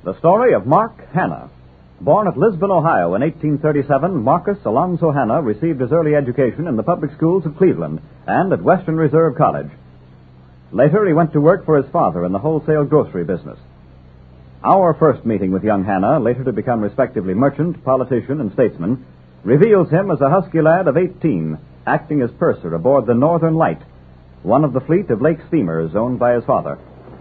The story of Mark Hanna. Born at Lisbon, Ohio in 1837, Marcus Alonzo Hanna received his early education in the public schools of Cleveland and at Western Reserve College. Later, he went to work for his father in the wholesale grocery business. Our first meeting with young Hanna, later to become respectively merchant, politician, and statesman, reveals him as a husky lad of 18, acting as purser aboard the Northern Light, one of the fleet of lake steamers owned by his father.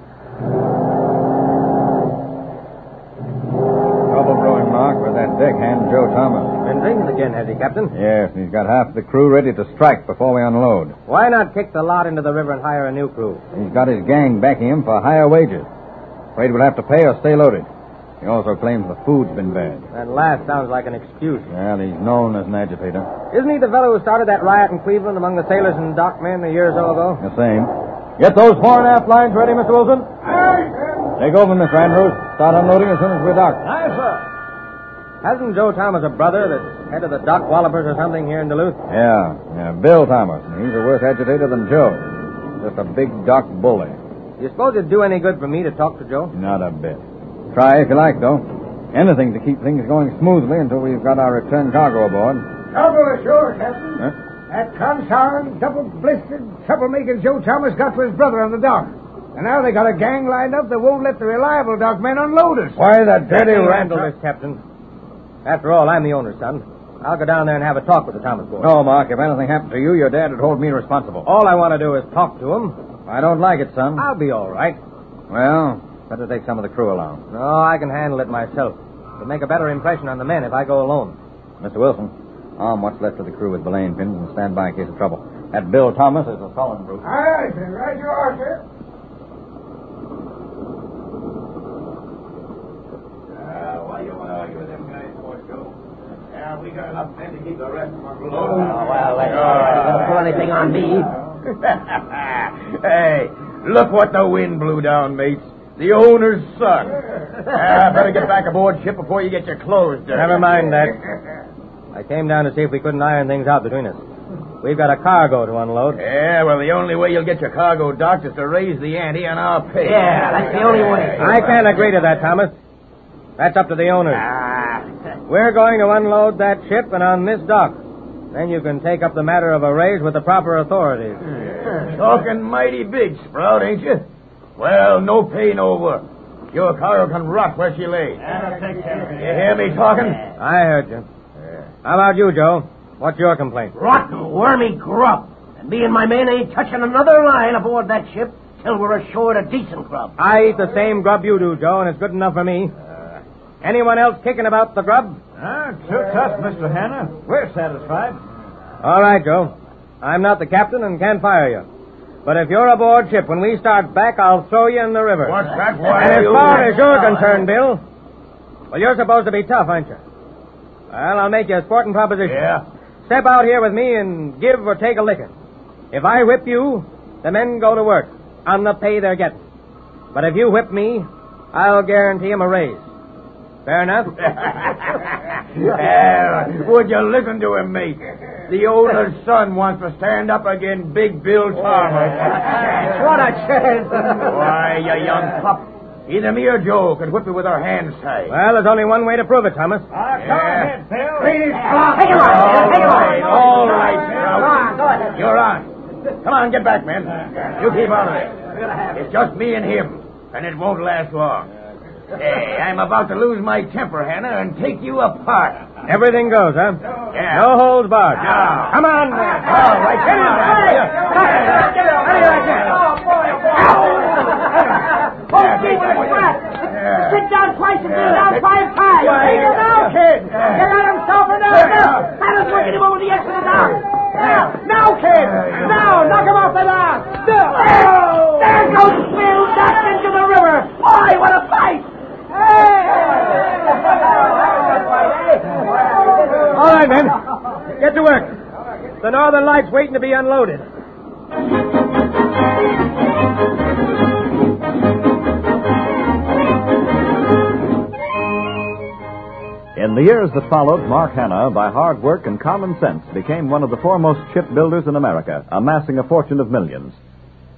Trouble brewing, Mark, with that deckhand, Joe Thomas. Been drinking again, has he, Captain? Yes, and he's got half the crew ready to strike before we unload. Why not kick the lot into the river and hire a new crew? He's got his gang backing him for higher wages. Afraid we'll have to pay or stay loaded. He also claims the food's been bad. That last sounds like an excuse. Well, he's known as an agitator. Isn't he the fellow who started that riot in Cleveland among the sailors and dockmen a year or so ago? The same. Get those fore and aft lines ready, Mr. Wilson. Take over, Mr. Andrews. Start unloading as soon as we're docked. Aye, sir. Hasn't Joe Thomas a brother that's head of the dock wallopers or something here in Duluth? Yeah, Bill Thomas. He's a worse agitator than Joe. Just a big dock bully. You suppose it'd do any good for me to talk to Joe? Not a bit. Try if you like, though. Anything to keep things going smoothly until we've got our return cargo aboard. Trouble ashore, Captain. Huh? That consarn, double-blistered, troublemaking Joe Thomas got to his brother on the dock. And now they got a gang lined up that won't let the reliable dockmen unload us. Why, the dirty handle this, Captain. After all, I'm the owner's son. I'll go down there and have a talk with the Thomas boys. No, Mark, if anything happened to you, your dad would hold me responsible. All I want to do is talk to him. I don't like it, son. I'll be all right. Well, better take some of the crew along. No, I can handle it myself. It'll make a better impression on the men if I go alone. Mr. Wilson, arm what's left of the crew with belaying pins and stand by in case of trouble. That Bill Thomas is a sullen brute. Aye, sir. Right you are, sir. Why you want to argue with them guys for, Joe? Yeah, we got enough men to keep the rest of them afloat. Well, that's all right. Don't put anything on me. Hey, look what the wind blew down, mates. The owner's son. Better get back aboard ship before you get your clothes dirty. Never mind that. I came down to see if we couldn't iron things out between us. We've got a cargo to unload. Yeah, well, the only way you'll get your cargo docked is to raise the ante on our pay. Yeah, that's the only way. I can't agree to that, Thomas. That's up to the owners. We're going to unload that ship and on this dock. Then you can take up the matter of a raise with the proper authorities. Talking mighty big, Sprout, ain't you? Well, no pay, no work. Your cargo can rot where she lays. You hear me talking? I heard you. How about you, Joe? What's your complaint? Rotten, wormy grub. And me and my men ain't touching another line aboard that ship till we're ashore at a decent grub. I eat the same grub you do, Joe, and it's good enough for me. Anyone else kicking about the grub? Suits us, Mr. Hanna. We're satisfied. All right, Joe. I'm not the captain and can't fire you. But if you're aboard ship when we start back, I'll throw you in the river. What's that? Why And are as you... far as you're concerned, Bill, well, you're supposed to be tough, aren't you? Well, I'll make you a sporting proposition. Yeah? Step out here with me and give or take a licking. If I whip you, the men go to work on the pay they're getting. But if you whip me, I'll guarantee them a raise. Fair enough? Would you listen to him, mate? The owner's son wants to stand up against Big Bill Thomas. What a chance. Why, you young pup. Either me or Joe could whip you with our hands tied. Well, there's only one way to prove it, Thomas. Go ahead, Bill. Take him on. All right, Sprout. You're on. Come on, get back, men. You keep out of it. It's just me and him, and it won't last long. Hey, I'm about to lose my temper, Hannah, and take you apart. Everything goes, huh? Yeah. No holds barred. No. Come on, man. All right, get in Sit down twice and kneel down 5 times. Take him now, kid. You got him softened now. That is working him over the edge of the dock. Now, kid. Now, knock him off the dock. There goes Bill back into the river. Boy, what a fight. All right, men. Get to work. The Northern Light's waiting to be unloaded. In the years that followed, Mark Hanna, by hard work and common sense, became one of the foremost shipbuilders in America, amassing a fortune of millions.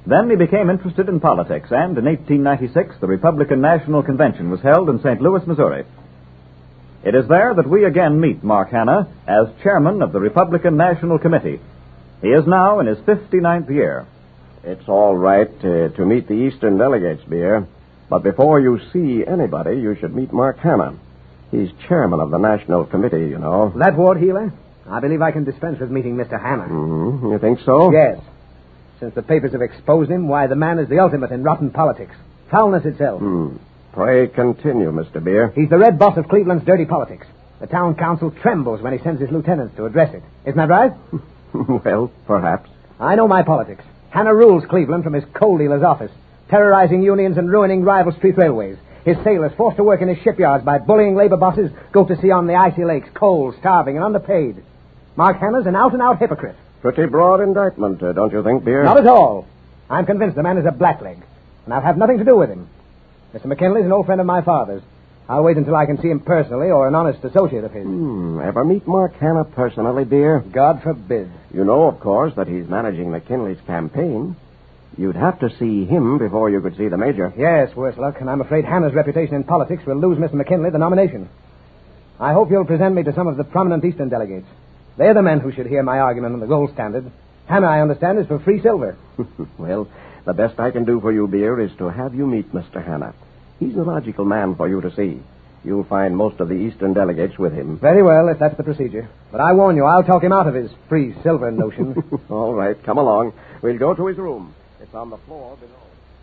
Then he became interested in politics, and in 1896 the Republican National Convention was held in St. Louis, Missouri. It is there that we again meet Mark Hanna as chairman of the Republican National Committee. He is now in his 59th year. It's all right to meet the Eastern delegates, Beer. But before you see anybody, you should meet Mark Hanna. He's chairman of the National Committee, you know. That Ward Healer? I believe I can dispense with meeting Mr. Hanna. Mm-hmm. You think so? Yes. Since the papers have exposed him, why, the man is the ultimate in rotten politics. Foulness itself. Pray continue, Mr. Beer. He's the red boss of Cleveland's dirty politics. The town council trembles when he sends his lieutenants to address it. Isn't that right? Well, perhaps. I know my politics. Hanna rules Cleveland from his coal dealer's office, terrorizing unions and ruining rival street railways. His sailors, forced to work in his shipyards by bullying labor bosses, go to sea on the icy lakes, cold, starving, and underpaid. Mark Hanna's an out-and-out hypocrite. Pretty broad indictment, don't you think, Beer? Not at all. I'm convinced the man is a blackleg, and I'll have nothing to do with him. Mr. McKinley's an old friend of my father's. I'll wait until I can see him personally or an honest associate of his. Ever meet Mark Hanna personally, Beer? God forbid. You know, of course, that he's managing McKinley's campaign. You'd have to see him before you could see the major. Yes, worse luck, and I'm afraid Hanna's reputation in politics will lose Mr. McKinley the nomination. I hope you'll present me to some of the prominent Eastern delegates. They're the men who should hear my argument on the gold standard. Hanna, I understand, is for free silver. Well, the best I can do for you, Beer, is to have you meet Mr. Hanna. He's the logical man for you to see. You'll find most of the Eastern delegates with him. Very well, if that's the procedure. But I warn you, I'll talk him out of his free silver notion. All right, come along. We'll go to his room. It's on the floor below.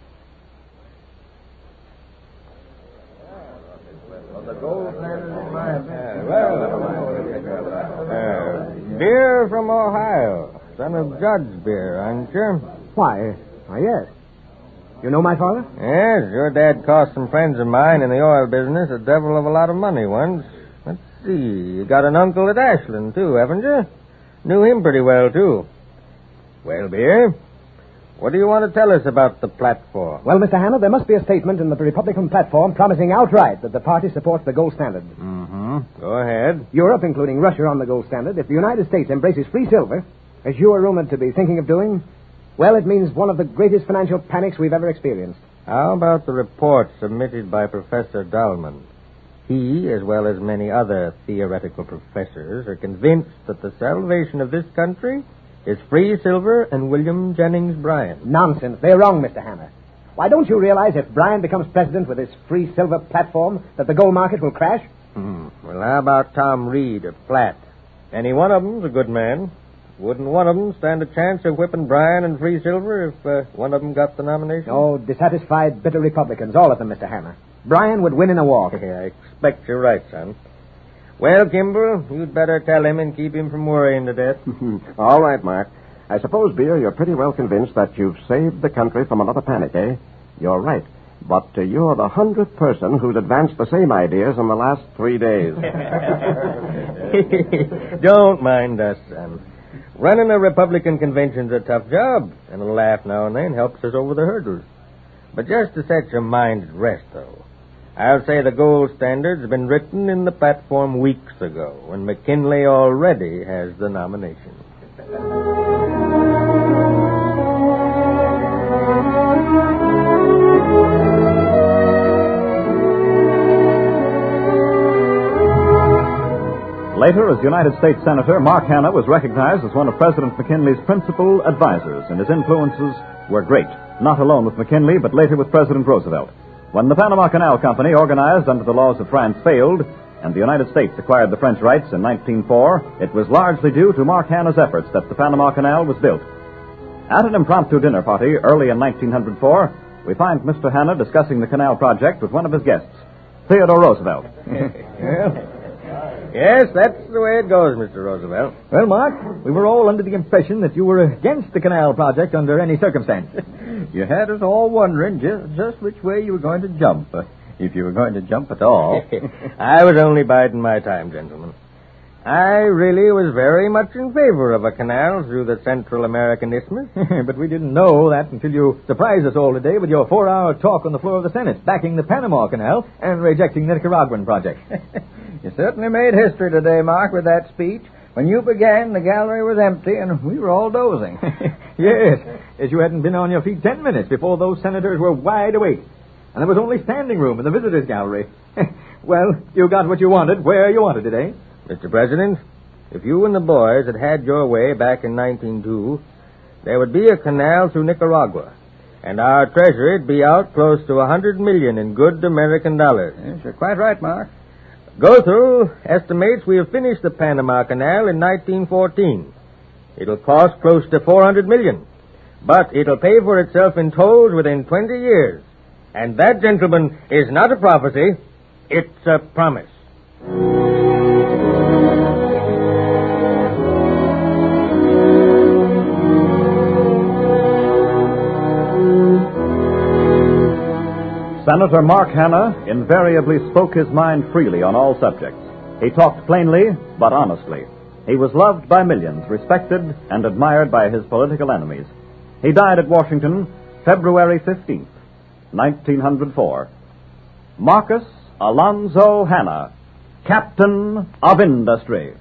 Beer from Ohio. Son of Judge Beer, aren't you? Why, yes. You know my father? Yes, your dad cost some friends of mine in the oil business a devil of a lot of money once. Let's see, you got an uncle at Ashland, too, haven't you? Knew him pretty well, too. Well, Beer, what do you want to tell us about the platform? Well, Mr. Hanna, there must be a statement in the Republican platform promising outright that the party supports the gold standard. Go ahead. Europe, including Russia, on the gold standard. If the United States embraces free silver, as you are rumored to be thinking of doing, well, it means one of the greatest financial panics we've ever experienced. How about the report submitted by Professor Dahlman? He, as well as many other theoretical professors, are convinced that the salvation of this country is free silver and William Jennings Bryan. Nonsense. They're wrong, Mr. Hanna. Why, don't you realize if Bryan becomes president with this free silver platform that the gold market will crash? Well, how about Tom Reed of Platt? Any one of them's a good man. Wouldn't one of them stand a chance of whipping Bryan and free silver if one of them got the nomination? Oh, dissatisfied, bitter Republicans, all of them, Mr. Hanna. Bryan would win in a walk. I expect you're right, son. Well, Kimball, you'd better tell him and keep him from worrying to death. All right, Mark. I suppose, Beer, you're pretty well convinced that you've saved the country from another panic, eh? You're right. But you're the 100th person who's advanced the same ideas in the last 3 days. Don't mind us, son. Running a Republican convention's a tough job, and a laugh now and then helps us over the hurdles. But just to set your mind at rest, though, I'll say the gold standard's been written in the platform weeks ago, when McKinley already has the nomination. Later, as United States Senator, Mark Hanna was recognized as one of President McKinley's principal advisors, and his influences were great, not alone with McKinley, but later with President Roosevelt. When the Panama Canal Company, organized under the laws of France, failed, and the United States acquired the French rights in 1904, it was largely due to Mark Hanna's efforts that the Panama Canal was built. At an impromptu dinner party early in 1904, we find Mr. Hanna discussing the canal project with one of his guests, Theodore Roosevelt. Yes, that's the way it goes, Mr. Roosevelt. Well, Mark, we were all under the impression that you were against the canal project under any circumstance. You had us all wondering just which way you were going to jump, if you were going to jump at all. I was only biding my time, gentlemen. I really was very much in favor of a canal through the Central American Isthmus. But we didn't know that until you surprised us all today with your 4-hour talk on the floor of the Senate, backing the Panama Canal and rejecting the Nicaraguan project. You certainly made history today, Mark, with that speech. When you began, the gallery was empty, and we were all dozing. Yes, as you hadn't been on your feet 10 minutes before those senators were wide awake. And there was only standing room in the visitors' gallery. Well, you got what you wanted where you wanted it, eh? Mr. President, if you and the boys had had your way back in 1902, there would be a canal through Nicaragua, and our treasury'd be out close to $100 million in good American dollars. Yes, you're quite right, Mark. Go through estimates we have finished the Panama Canal in 1914. It'll cost close to $400 million, but it'll pay for itself in tolls within 20 years. And that, gentlemen, is not a prophecy, it's a promise. Senator Mark Hanna invariably spoke his mind freely on all subjects. He talked plainly, but honestly. He was loved by millions, respected and admired by his political enemies. He died at Washington, February 15th, 1904. Marcus Alonzo Hanna, Captain of Industry.